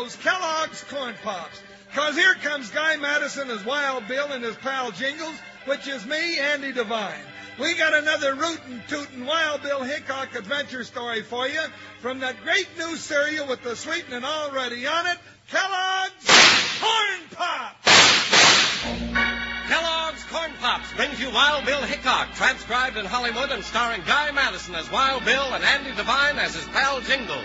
those Kellogg's Corn Pops. 'Cause here comes Guy Madison as Wild Bill and his pal Jingles, which is me, Andy Devine. We got another rootin' tootin' Wild Bill Hickok adventure story for you from that great new cereal with the sweetening already on it, Kellogg's Corn Pops! Kellogg's Corn Pops brings you Wild Bill Hickok, transcribed in Hollywood and starring Guy Madison as Wild Bill and Andy Devine as his pal Jingle.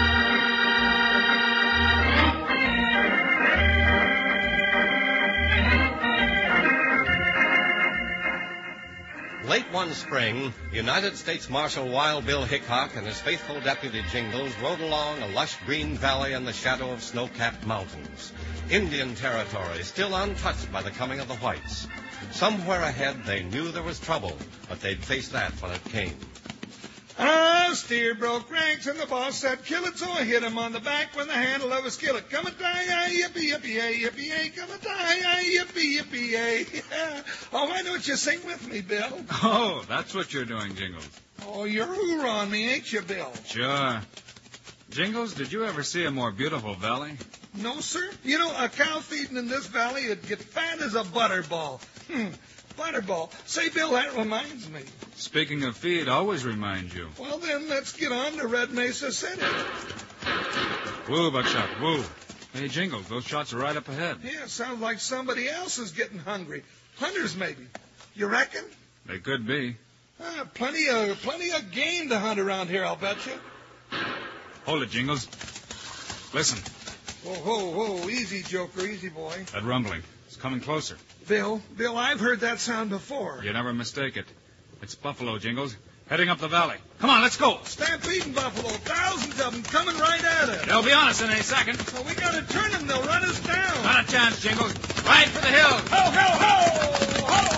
Late one spring, United States Marshal Wild Bill Hickok and his faithful deputy Jingles rode along a lush green valley in the shadow of snow-capped mountains. Indian territory, still untouched by the coming of the whites. Somewhere ahead, they knew there was trouble, but they'd face that when it came. Steer broke ranks, and the boss said, kill it, so I hit him on the back with the handle of a skillet. Come a die, yippee, yippee, yippee, yippee, come a die, yippee, yippee, Oh, why don't you sing with me, Bill? Oh, that's what you're doing, Jingles. Oh, you're hoorer on me, ain't you, Bill? Sure. Jingles, did you ever see a more beautiful valley? No, sir. You know, a cow feeding in this valley would get fat as a butterball. Butterball. Say, Bill, that reminds me. Speaking of feed, always reminds you. Well, then, let's get on to Red Mesa City. Woo, Buckshot, woo. Hey, Jingles, those shots are right up ahead. Yeah, sounds like somebody else is getting hungry. Hunters, maybe. You reckon? They could be. Plenty of game to hunt around here, I'll bet you. Hold it, Jingles. Listen. Whoa, easy, Joker, easy, boy. That rumbling. It's coming closer. Bill, I've heard that sound before. You never mistake it. It's buffalo, Jingles, heading up the valley. Come on, let's go. Stampeding buffalo, thousands of them coming right at us. They'll be on us in any second. Well, we got to turn them. They'll run us down. Not a chance, Jingles. Ride for the hills. Ho, ho, ho! Ho!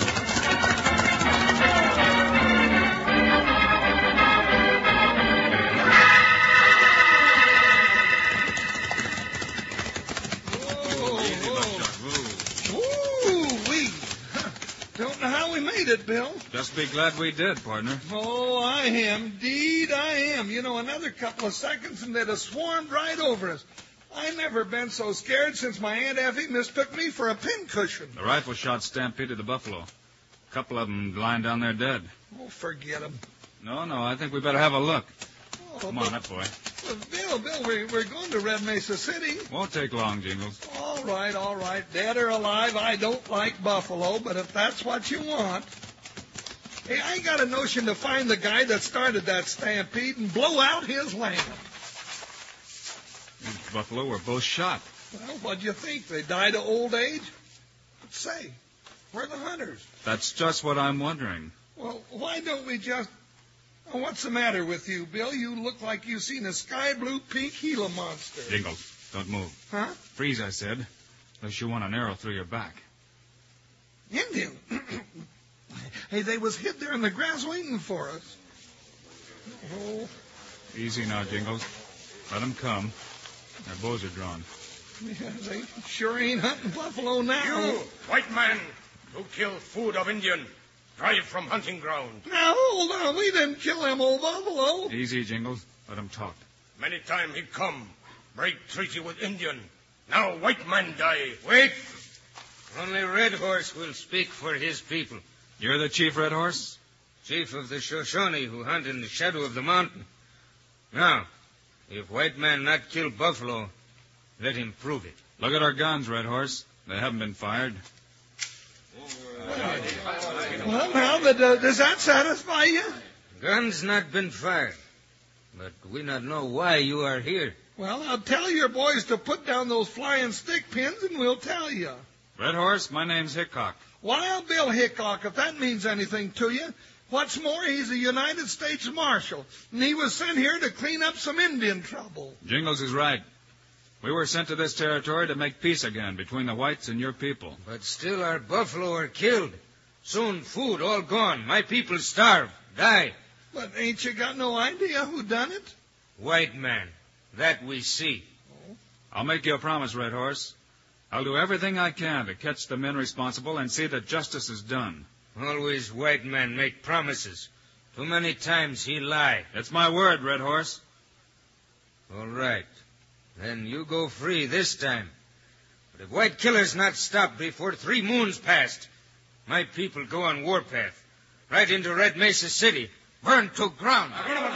Don't know how we made it, Bill. Just be glad we did, partner. Oh, I am. Deed, I am. You know, another couple of seconds and they'd have swarmed right over us. I never been so scared since my Aunt Effie mistook me for a pincushion. The rifle shot stampeded the buffalo. A couple of them lying down there dead. Oh, forget them. No, I think we better have a look. Oh, Come on, that boy. Bill, we're going to Red Mesa City. Won't take long, Jingles. All right. Dead or alive, I don't like buffalo, but if that's what you want. Hey, I got a notion to find the guy that started that stampede and blow out his land. These buffalo were both shot. Well, what'd you think? They died of old age? But say, where are the hunters? That's just what I'm wondering. Well, why don't we just... Oh, what's the matter with you, Bill? You look like you've seen a sky blue pink Gila monster. Jingles, don't move. Huh? Freeze, I said, unless you want an arrow through your back. Indian. Hey, they was hid there in the grass waiting for us. Oh. Easy now, Jingles. Let them come. Their bows are drawn. Yeah, they sure ain't hunting buffalo now. You, white man, who killed food of Indian, drive from hunting ground. Now, hold on. We didn't kill them old buffalo. Easy, Jingles. Let him talk. Many time he come, break treaty with Indian. Now white man die. Wait. Only Red Horse will speak for his people. You're the chief, Red Horse? Chief of the Shoshone who hunt in the shadow of the mountain. Now, if white man not kill buffalo, let him prove it. Look at our guns, Red Horse. They haven't been fired. Well, now, does that satisfy you? Guns not been fired. But we not know why you are here. Well, I'll tell your boys to put down those flying stick pins, and we'll tell you. Red Horse, my name's Hickok. Wild Bill Hickok, if that means anything to you. What's more, he's a United States Marshal, and he was sent here to clean up some Indian trouble. Jingles is right. We were sent to this territory to make peace again between the whites and your people. But still our buffalo are killed. Soon food all gone. My people starve, die. But ain't you got no idea who done it? White man. That we see. I'll make you a promise, Red Horse. I'll do everything I can to catch the men responsible and see that justice is done. Always white man make promises. Too many times he lie. It's my word, Red Horse. All right. then you go free this time. But if White Killer's not stopped before 3 moons passed, my people go on warpath, right into Red Mesa City, burned to ground.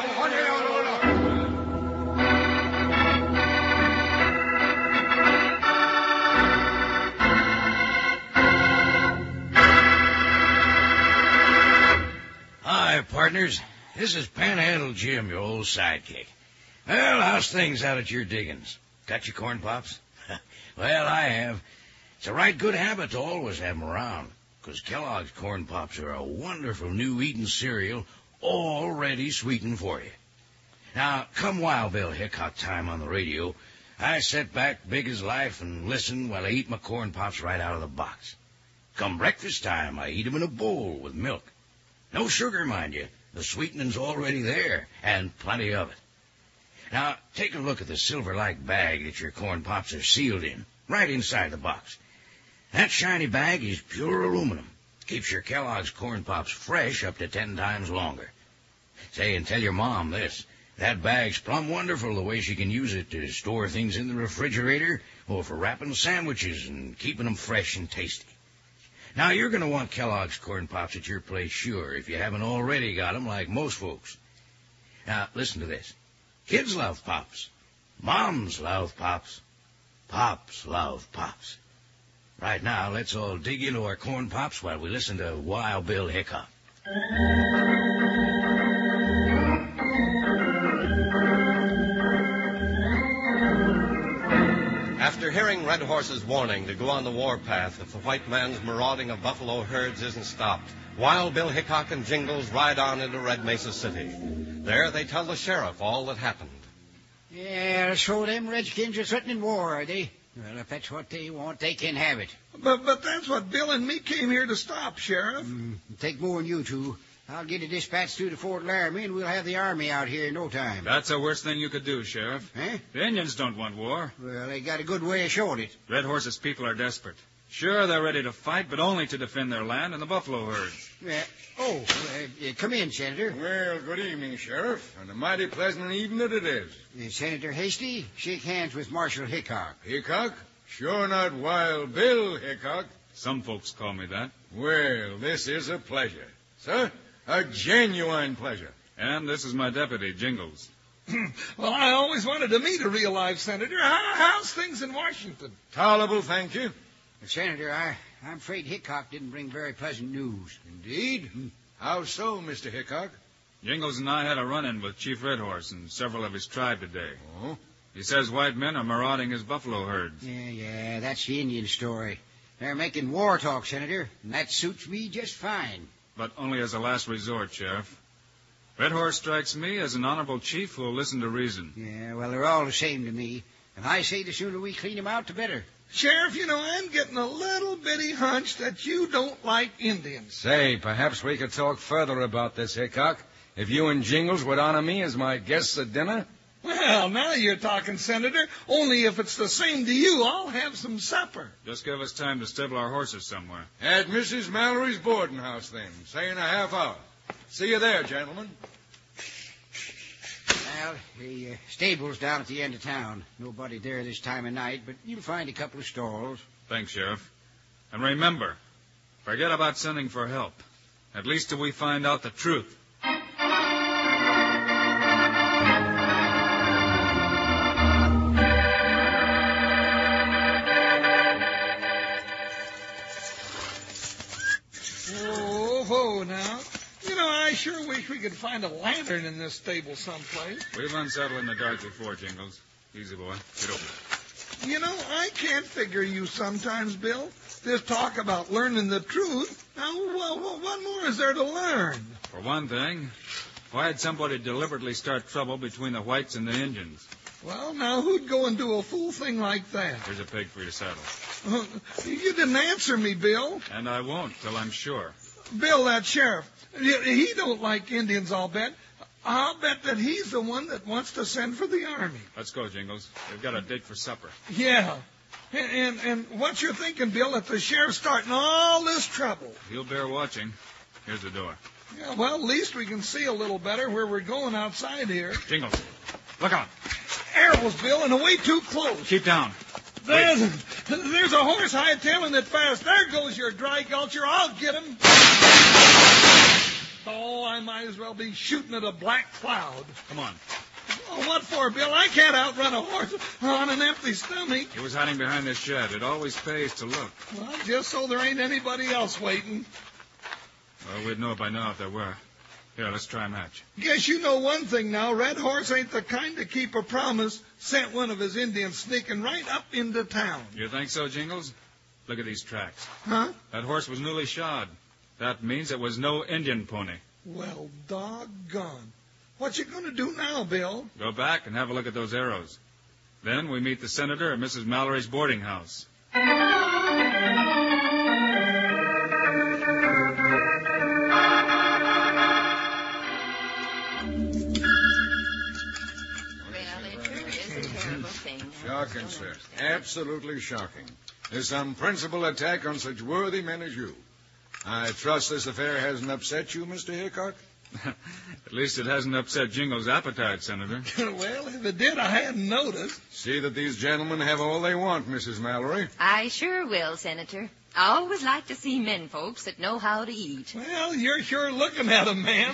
Hi, partners. This is Panhandle Jim, your old sidekick. Well, how's things out at your diggings? Got your corn pops? Well, I have. It's a right good habit to always have 'em around, 'cause Kellogg's corn pops are a wonderful new eating cereal all ready sweetened for you. Now, come Wild Bill Hickok time on the radio, I sit back big as life and listen while I eat my corn pops right out of the box. Come breakfast time, I eat 'em in a bowl with milk. No sugar, mind you. The sweetening's already there, and plenty of it. Now, take a look at the silver-like bag that your corn pops are sealed in, right inside the box. That shiny bag is pure aluminum. Keeps your Kellogg's corn pops fresh up to 10 times longer. Say, and tell your mom this. That bag's plumb wonderful the way she can use it to store things in the refrigerator or for wrapping sandwiches and keeping them fresh and tasty. Now, you're going to want Kellogg's corn pops at your place, sure, if you haven't already got 'em like most folks. Now, listen to this. Kids love Pops. Moms love Pops. Pops love Pops. Right now, let's all dig into our corn pops while we listen to Wild Bill Hickok. After hearing Red Horse's warning to go on the warpath if the white man's marauding of buffalo herds isn't stopped, Wild Bill Hickok and Jingles ride on into Red Mesa City. There they tell the sheriff all that happened. Yeah, so them redskins are threatening war, are they? Well, if that's what they want, they can have it. But that's what Bill and me came here to stop, Sheriff. Take more than you two. I'll get a dispatch through to Fort Laramie, and we'll have the army out here in no time. That's the worst thing you could do, Sheriff. Eh? The Indians don't want war. Well, they got a good way of showing it. Red Horse's people are desperate. Sure, they're ready to fight, but only to defend their land and the buffalo herds. Come in, Senator. Well, good evening, Sheriff, and a mighty pleasant evening it is. Senator Hasty, shake hands with Marshal Hickok. Hickok? Sure not Wild Bill Hickok. Some folks call me that. Well, this is a pleasure. Sir, a genuine pleasure. And this is my deputy, Jingles. Well, I always wanted to meet a real live senator. How's things in Washington? Tolerable, thank you. Senator, I'm afraid Hickok didn't bring very pleasant news. Indeed? How so, Mr. Hickok? Jingles and I had a run-in with Chief Red Horse and several of his tribe today. Oh? He says white men are marauding his buffalo herds. Yeah, that's the Indian story. They're making war talk, Senator, and that suits me just fine. But only as a last resort, Sheriff. Red Horse strikes me as an honorable chief who will listen to reason. Yeah, well, they're all the same to me. And I say the sooner we clean them out, the better. Sheriff, I'm getting a little bitty hunch that you don't like Indians. Say, perhaps we could talk further about this, Hickok. If you and Jingles would honor me as my guests at dinner? Well, now you're talking, Senator. Only if it's the same to you, I'll have some supper. Just give us time to stable our horses somewhere. At Mrs. Mallory's boarding house, then. Say in a half hour. See you there, gentlemen. Well, the stable's down at the end of town. Nobody there this time of night, but you'll find a couple of stalls. Thanks, Sheriff. And remember, forget about sending for help. At least till we find out the truth. Oh, now. I sure wish we could find a lantern in this stable someplace. We've unsettled in the dark before, Jingles. Easy, boy. Get over. I can't figure you sometimes, Bill. This talk about learning the truth. Now, what more is there to learn? For one thing, why had somebody deliberately start trouble between the whites and the Indians? Well, now, who'd go and do a fool thing like that? Here's a pig for you to saddle. You didn't answer me, Bill. And I won't till I'm sure. Bill, that sheriff, he don't like Indians, I'll bet. I'll bet that he's the one that wants to send for the army. Let's go, Jingles. We've got a date for supper. Yeah. And what you're thinking, Bill, that the sheriff's starting all this trouble? He'll bear watching. Here's the door. Yeah, well, at least we can see a little better where we're going outside here. Jingles, look out. arrows, Bill, and away too close. Keep down. There's a horse hightailing it fast. There goes your dry gulcher. I'll get him. Oh, I might as well be shooting at a black cloud. Come on. Oh, what for, Bill? I can't outrun a horse on an empty stomach. He was hiding behind this shed. It always pays to look. Well, just so there ain't anybody else waiting. Well, we'd know by now if there were. Here, let's try a match. Guess you know one thing now. Red Horse ain't the kind to keep a promise. Sent one of his Indians sneaking right up into town. You think so, Jingles? Look at these tracks. Huh? That horse was newly shod. That means it was no Indian pony. Well, doggone. What you going to do now, Bill? Go back and have a look at those arrows. Then we meet the senator at Mrs. Mallory's boarding house. Shocking, sir. Absolutely shocking. This unprincipled attack on such worthy men as you. I trust this affair hasn't upset you, Mr. Hickok? At least it hasn't upset Jingle's appetite, Senator. Well, if it did, I hadn't noticed. See that these gentlemen have all they want, Mrs. Mallory. I sure will, Senator. I always like to see men folks that know how to eat. Well, you're sure looking at 'em, ma'am.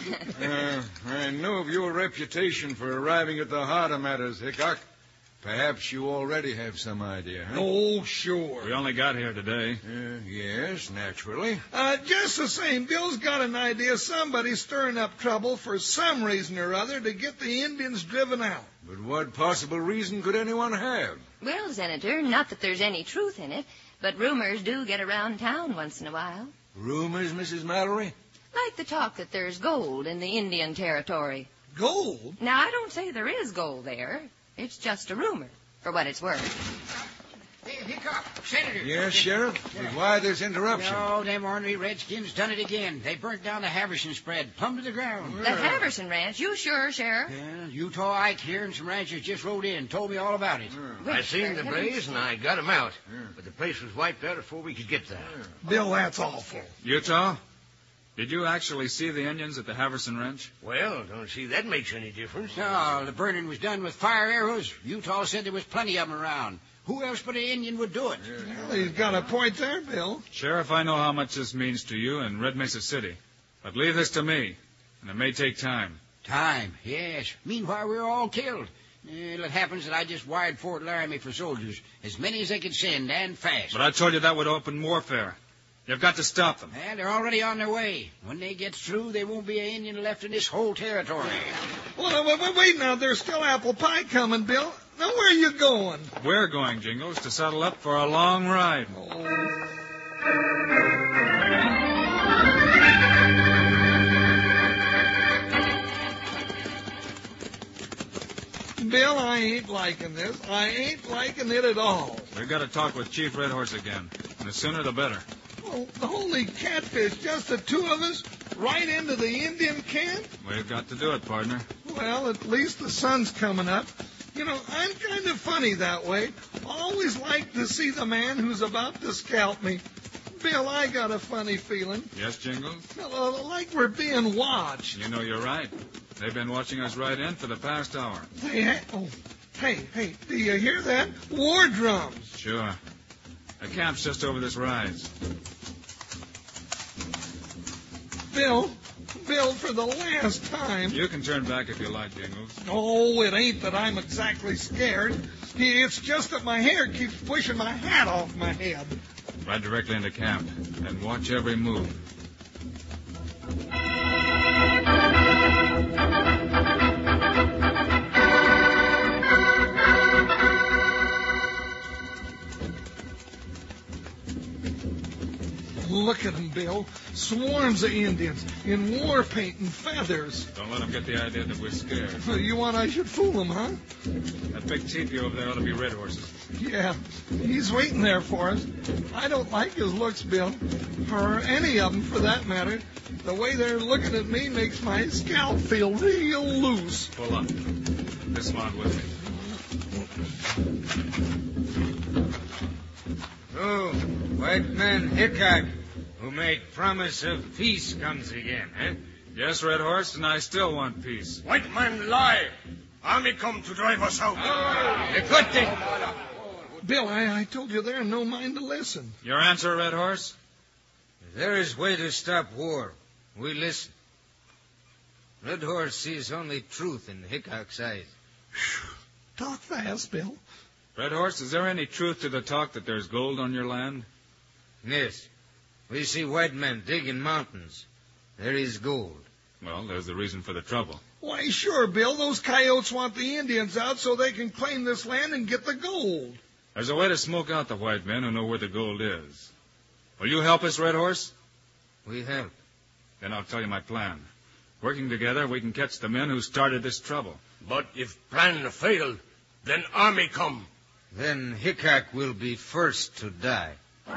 I know of your reputation for arriving at the heart of matters, Hickok. Perhaps you already have some idea, huh? Oh, sure. We only got here today. Yes, naturally. Just the same, Bill's got an idea somebody's stirring up trouble for some reason or other to get the Indians driven out. But what possible reason could anyone have? Well, Senator, not that there's any truth in it, but rumors do get around town once in a while. Rumors, Mrs. Mallory? Like the talk that there's gold in the Indian Territory. Gold? Now, I don't say there is gold there. It's just a rumor, for what it's worth. Hey, Hickok, Senator. Yes, Sheriff? But why this interruption? No, them ornery redskins done it again. They burnt down the Haverson spread, plumb to the ground. The Haverson Ranch, you sure, Sheriff? Yeah, Utah Ike here and some ranchers just rode in, told me all about it. I seen the blaze and I got 'em out. But the place was wiped out before we could get there. Bill, that's awful. Utah, did you actually see the Indians at the Haverson Ranch? Well, don't see that makes any difference. No, the burning was done with fire arrows. Utah said there was plenty of 'em around. Who else but an Indian would do it? Well, he's got a point there, Bill. Sheriff, I know how much this means to you in Red Mesa City. But leave this to me, and it may take time. Time, yes. Meanwhile, we're all killed. It happens that I just wired Fort Laramie for soldiers, as many as they could send, and fast. But I told you that would open warfare. You've got to stop them. Well, they're already on their way. When they get through, there won't be an Indian left in this whole territory. Well, wait now. There's still apple pie coming, Bill. Now, where are you going? We're going, Jingles, to saddle up for a long ride. Bill, I ain't liking this. I ain't liking it at all. We've got to talk with Chief Red Horse again. And the sooner the better. Well, holy catfish, just the two of us right into the Indian camp? We've got to do it, partner. Well, at least the sun's coming up. You know, I'm kind of funny that way. Always like to see the man who's about to scalp me. Bill, I got a funny feeling. Yes, Jingles? Like we're being watched. You know you're right. They've been watching us right in for the past hour. Hey, do you hear that? War drums. Sure. The camp's just over this rise. Bill, for the last time. You can turn back if you like, Jingles. Oh, it ain't that I'm exactly scared. It's just that my hair keeps pushing my hat off my head. Ride directly into camp and watch every move. Look at them, Bill. Swarms of Indians in war paint and feathers. Don't let them get the idea that we're scared. You want I should fool them, huh? That big teepee over there ought to be Red Horse's. Yeah, he's waiting there for us. I don't like his looks, Bill. Or any of them, for that matter. The way they're looking at me makes my scalp feel real loose. Pull up. Dismount with me. Oh, white man Hickok, who made promise of peace, comes again, huh? Yes, Red Horse, and I still want peace. White man lie. Army come to drive us out. A good thing. Bill, I told you they're no mind to listen. Your answer, Red Horse? If there is way to stop war, we listen. Red Horse sees only truth in Hickok's eyes. Talk fast, Bill. Red Horse, is there any truth to the talk that there's gold on your land? Yes. We see white men digging mountains. There is gold. Well, there's the reason for the trouble. Why, sure, Bill. Those coyotes want the Indians out so they can claim this land and get the gold. There's a way to smoke out the white men who know where the gold is. Will you help us, Red Horse? We help. Then I'll tell you my plan. Working together, we can catch the men who started this trouble. But if plan failed, then army come. Then Hickok will be first to die.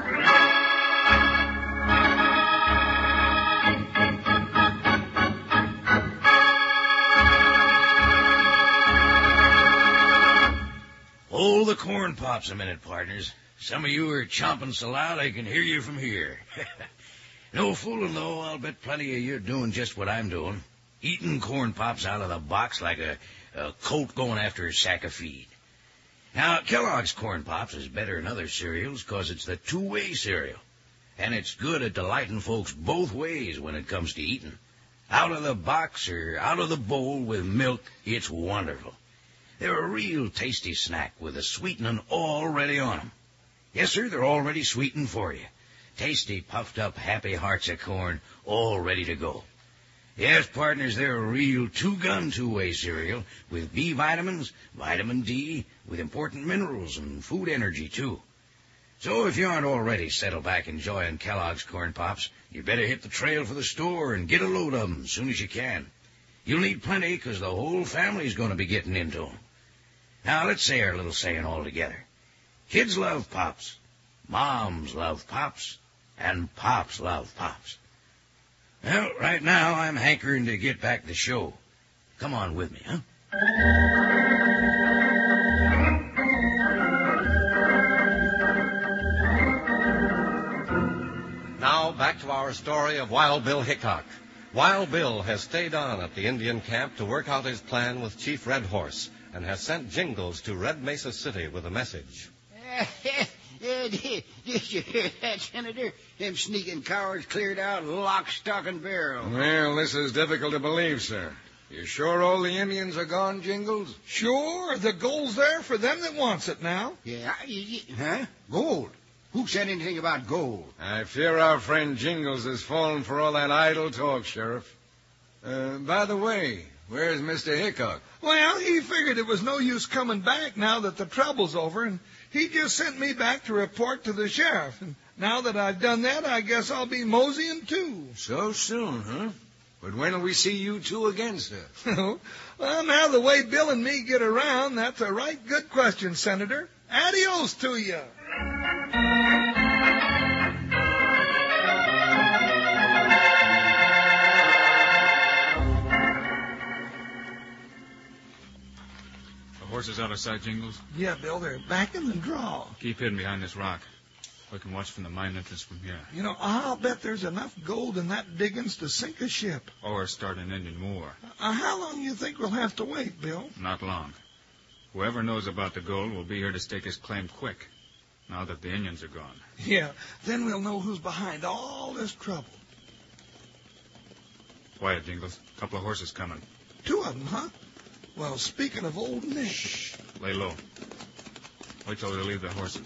Hold the corn pops a minute, partners. Some of you are chomping so loud I can hear you from here. No fooling, though. I'll bet plenty of you are doing just what I'm doing. Eating corn pops out of the box like a colt going after a sack of feed. Now, Kellogg's Corn Pops is better than other cereals because it's the two-way cereal. And it's good at delighting folks both ways when it comes to eating. Out of the box or out of the bowl with milk, it's wonderful. They're a real tasty snack with the sweetening already on them. Yes, sir, they're already sweetened for you. Tasty, puffed-up, happy hearts of corn, all ready to go. Yes, partners, they're a real two-gun, two-way cereal with B vitamins, vitamin D, with important minerals and food energy, too. So if you aren't already settled back enjoying Kellogg's Corn Pops, you better hit the trail for the store and get a load of them as soon as you can. You'll need plenty because the whole family's going to be getting into them. Now, let's say our little saying all together. Kids love Pops, moms love Pops, and Pops love Pops. Well, right now I'm hankering to get back to the show. Come on with me, huh? Now, back to our story of Wild Bill Hickok. Wild Bill has stayed on at the Indian camp to work out his plan with Chief Red Horse and has sent Jingles to Red Mesa City with a message. Did you hear that, Senator? Them sneaking cowards cleared out lock, stock, and barrel. Well, this is difficult to believe, sir. You sure all the Indians are gone, Jingles? Sure, the gold's there for them that wants it now. Yeah, huh? Gold? Who said anything about gold? I fear our friend Jingles has fallen for all that idle talk, Sheriff. By the way, where's Mr. Hickok? Well, he figured it was no use coming back now that the trouble's over, and he just sent me back to report to the sheriff. And now that I've done that, I guess I'll be moseying, too. So soon, huh? But when will we see you two again, sir? Well, now the way Bill and me get around, that's a right good question, Senator. Adios to you. Horses out of sight, Jingles? Yeah, Bill, they're back in the draw. Keep hidden behind this rock. We can watch from the mine entrance from here. You know, I'll bet there's enough gold in that diggings to sink a ship. Or start an Indian war. How long do you think we'll have to wait, Bill? Not long. Whoever knows about the gold will be here to stake his claim quick, now that the Indians are gone. Yeah, then we'll know who's behind all this trouble. Quiet, Jingles. A couple of horses coming. 2 of them, huh? Well, speaking of Old Nick... Shh. Lay low. Wait till they leave the horses.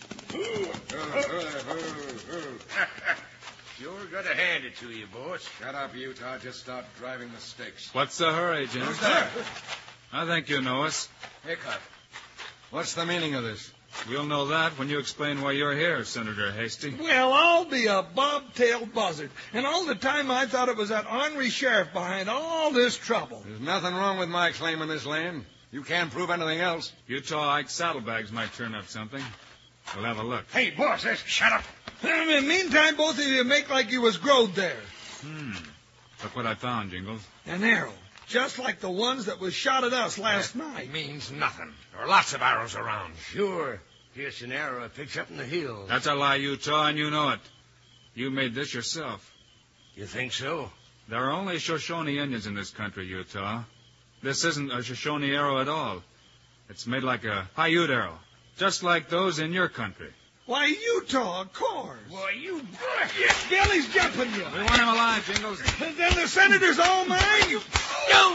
Sure got to hand it to you, boss. Shut up, Utah. Just start driving the sticks. What's the hurry, Jim? Who's there? I think you know us. Hickok. What's the meaning of this? You'll know that when you explain why you're here, Senator Hasty. Well, I'll be a bobtailed buzzard. And all the time I thought it was that ornery sheriff behind all this trouble. There's nothing wrong with my claim on this land. You can't prove anything else. Utah Ike saddlebags might turn up something. We'll have a look. Hey, boss, shut up. In the meantime, both of you make like you was growed there. Look what I found, Jingles. An arrow. Just like the ones that was shot at us last night. Means nothing. There are lots of arrows around. Sure. Just an arrow I picked up in the hills. That's a lie, Utah, and you know it. You made this yourself. You think so? There are only Shoshone Indians in this country, Utah. This isn't a Shoshone arrow at all. It's made like a Paiute arrow, just like those in your country. Why, Utah, of course. Why, you... Billy's jumping you. We want him alive, Jingles. Then the senator's all mine. No!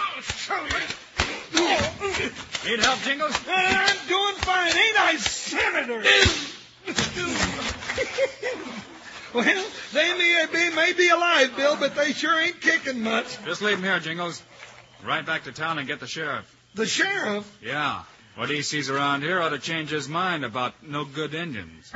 Need help, Jingles? I'm doing fine, ain't I, Senator? Well, they may be alive, Bill, but they sure ain't kicking much. Just leave him here, Jingles. Right back to town and get the sheriff. The sheriff? Yeah. What he sees around here ought to change his mind about no good Indians.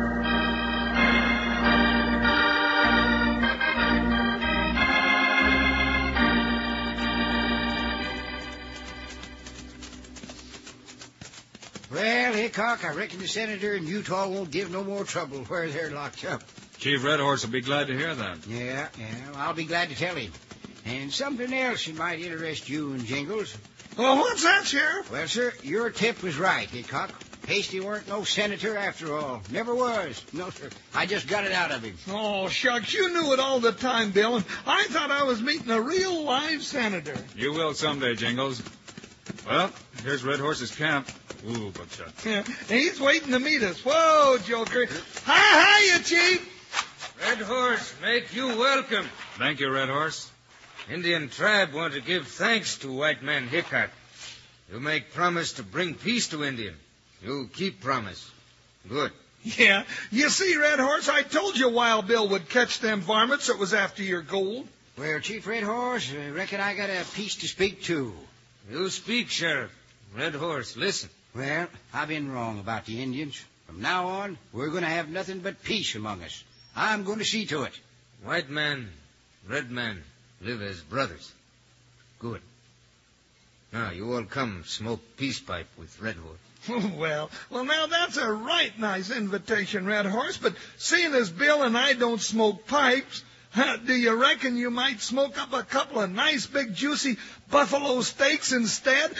Well, Hickok, I reckon the senator and Utah won't give no more trouble where they're locked up. Chief Red Horse will be glad to hear that. Yeah, I'll be glad to tell him. And something else that might interest you and Jingles. Well, what's that, Sheriff? Well, sir, your tip was right, Hickok. Hasty weren't no senator after all. Never was. No, sir. I just got it out of him. Oh, shucks, you knew it all the time, Bill, and I thought I was meeting a real live senator. You will someday, Jingles. Well, here's Red Horse's camp. Ooh, butcha. Yeah, he's waiting to meet us. Whoa, Joker. Hiya, Chief. Red Horse, make you welcome. Thank you, Red Horse. Indian tribe want to give thanks to white man Hickok. You make promise to bring peace to Indian. You keep promise. Good. Yeah, you see, Red Horse, I told you Wild Bill would catch them varmints that was after your gold. Well, Chief Red Horse, I reckon I got a piece to speak to. You speak, Sheriff. Red Horse, listen. Well, I've been wrong about the Indians. From now on, we're going to have nothing but peace among us. I'm going to see to it. White man, red man, live as brothers. Good. Now, you all come smoke peace pipe with Red Horse. Well, now that's a right nice invitation, Red Horse, but seeing as Bill and I don't smoke pipes, do you reckon you might smoke up a couple of nice big juicy buffalo steaks instead?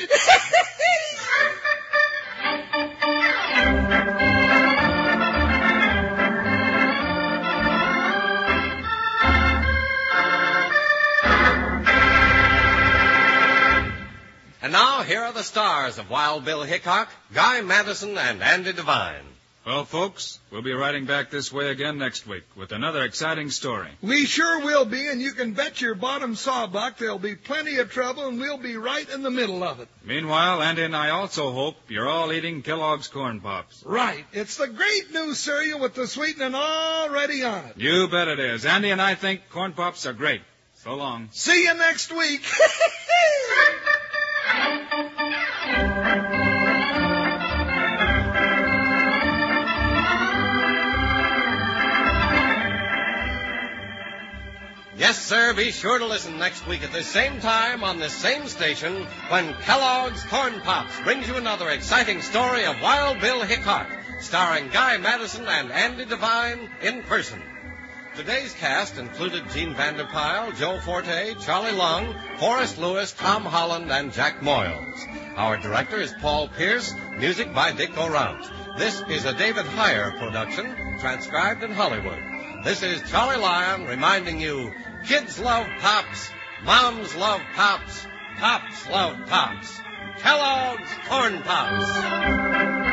And now, here are the stars of Wild Bill Hickok, Guy Madison, and Andy Devine. Well, folks, we'll be riding back this way again next week with another exciting story. We sure will be, and you can bet your bottom sawbuck there'll be plenty of trouble, and we'll be right in the middle of it. Meanwhile, Andy and I also hope you're all eating Kellogg's Corn Pops. Right. It's the great new cereal with the sweetening already on it. You bet it is. Andy and I think Corn Pops are great. So long. See you next week. Yes, sir, be sure to listen next week at this same time on this same station when Kellogg's Corn Pops brings you another exciting story of Wild Bill Hickok, starring Guy Madison and Andy Devine in person. Today's cast included Gene Vanderpyle, Joe Forte, Charlie Lung, Forrest Lewis, Tom Holland, and Jack Moyles. Our director is Paul Pierce, music by Dick Orant. This is a David Heyer production, transcribed in Hollywood. This is Charlie Lyon reminding you, kids love Pops, moms love Pops, Pops love Pops. Kellogg's Corn Pops.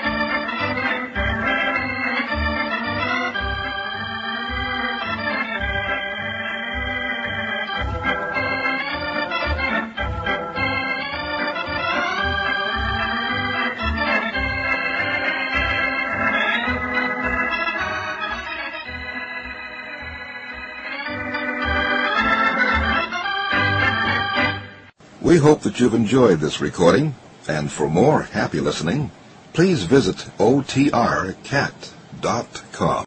We hope that you've enjoyed this recording, and for more happy listening, please visit otrcat.com.